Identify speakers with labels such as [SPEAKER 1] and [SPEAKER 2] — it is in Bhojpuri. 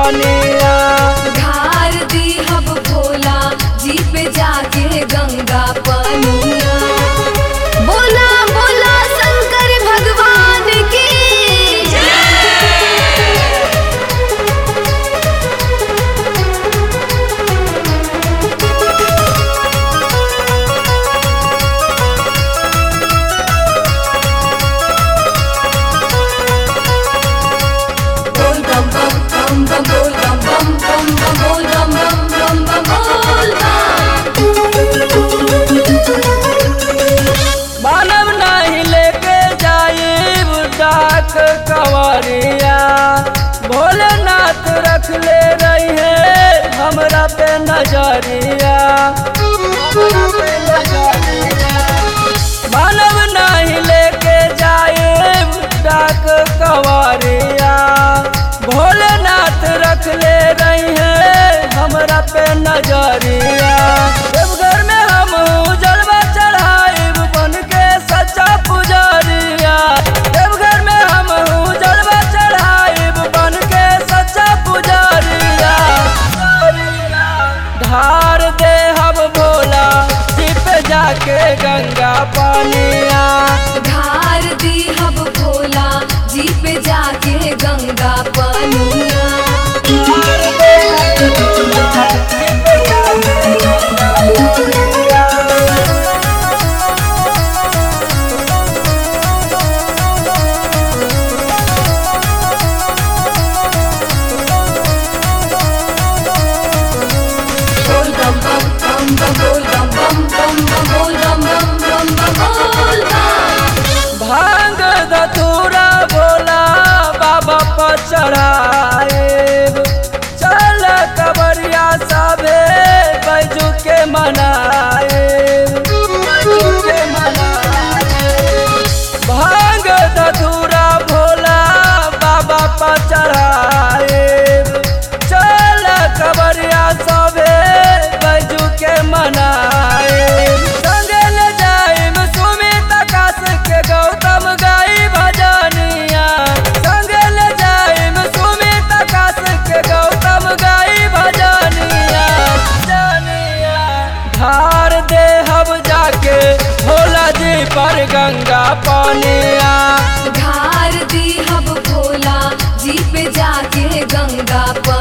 [SPEAKER 1] पानिया।
[SPEAKER 2] धार दी हब भोला जी पे जाके गंगा पानिया। बोला बोला शंकर भगवान की बोल बम बम बम बम बोल बम बम बम बम बोल
[SPEAKER 1] मानव नहीं लेके जाइब डाक कंवरिया। भोलेनाथ रख ले रही है हमरा पे नजरिया। मानव नहीं लेके जाइब डाक कंवरिया। भोलेनाथ रख ले रही है हमरा पे नजरिया। देवघर में हम जलवा चढ़ाइब बन के सच्चा पुजारिया। देवघर में हम जलवा चढ़ाइब बन के सच्चा पुजारिया। धार दे हम भोला जी पे जाके गंगा पानिया।
[SPEAKER 2] धार दी हब भोला जी पे जाके गंगा पानिया। बोल बम बम बोल बम बम बोल बम बोल बम।
[SPEAKER 1] भांग धतूरा भोला बाबा पर चढ़ाएब। चल कबरिया सबे बैजू के मनाएब। भांग धतूरा भोला बाबा पर चढ़ाएब। चल कबरिया सबे बैजू के मनाएब। संगे ले जाइब सुमित आकाश के गौतम गाई भजनिया। संगे ले जाइब सुमित आकाश के गौतम गाई भजनिया। धार दे हम जाके भोला जी पर गंगा पानिया।
[SPEAKER 2] धार दी हब भोला जी पे जाके गंगा पानिया।